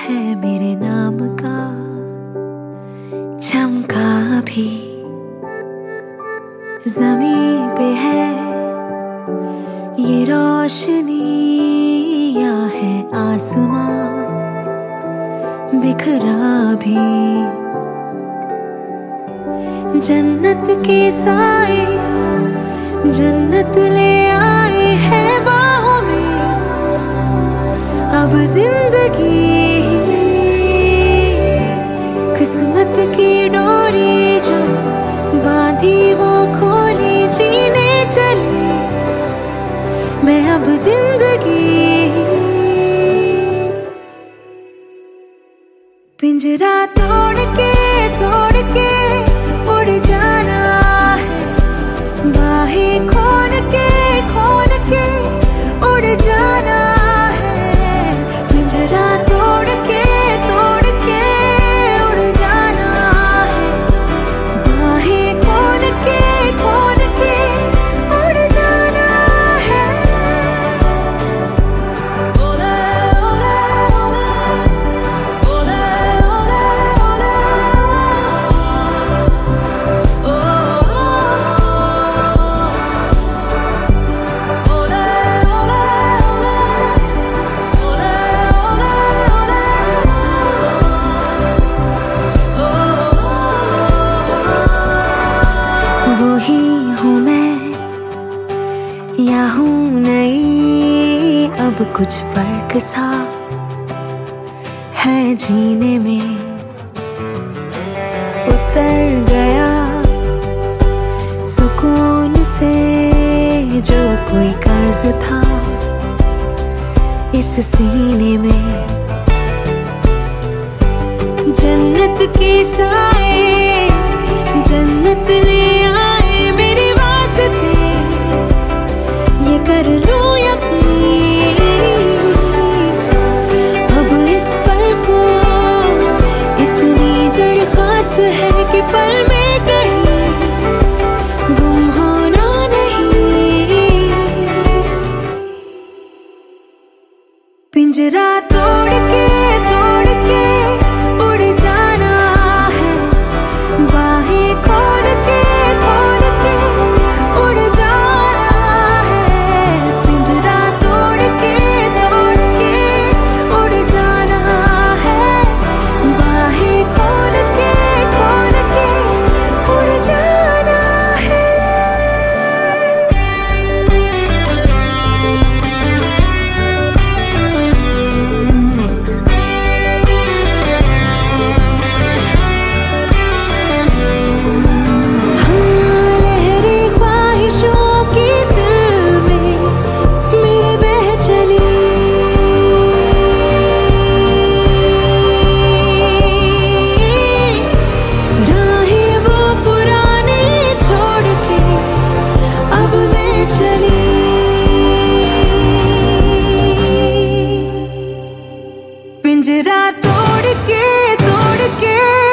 है मेरे नाम का चमका भी ज़मीं पे है ये रोशनी या है आसमां बिखरा भी। जन्नत के साए जन्नत ले आए हैं बाहों में, अब जिंदगी किस्मत की डोरी जो बांधी वो खोली जीने चली मैं अब जिंदगी। पिंजरा तोड़ के उड़ जाना है, बाहें खोल के उड़ जाना है। पिंजरा तोड़ के उड़ जाना है, बाहें खोल के उड़ जाना है। ओले ओले वही हूँ मैं या हूँ नई, अब कुछ फर्क सा है जीने में। उतर गया सुकून से जो कोई कर्ज था इस सीने में। जन्नत के साए जन्नत ले आए मेरे वास्ते, ये कर लूं यकीन अब इस पल को। इतनी दरख्वास्त है कि पल में कहीं गुम होना नहीं। पिंजरा तोड़ के उड़ जाना है, बाहें खोल के उड़ जाना है। पिंजरा तोड़ के उड़ जाना है, बाहें खोल के उड़ जाना है। पिंजरा तोड़ के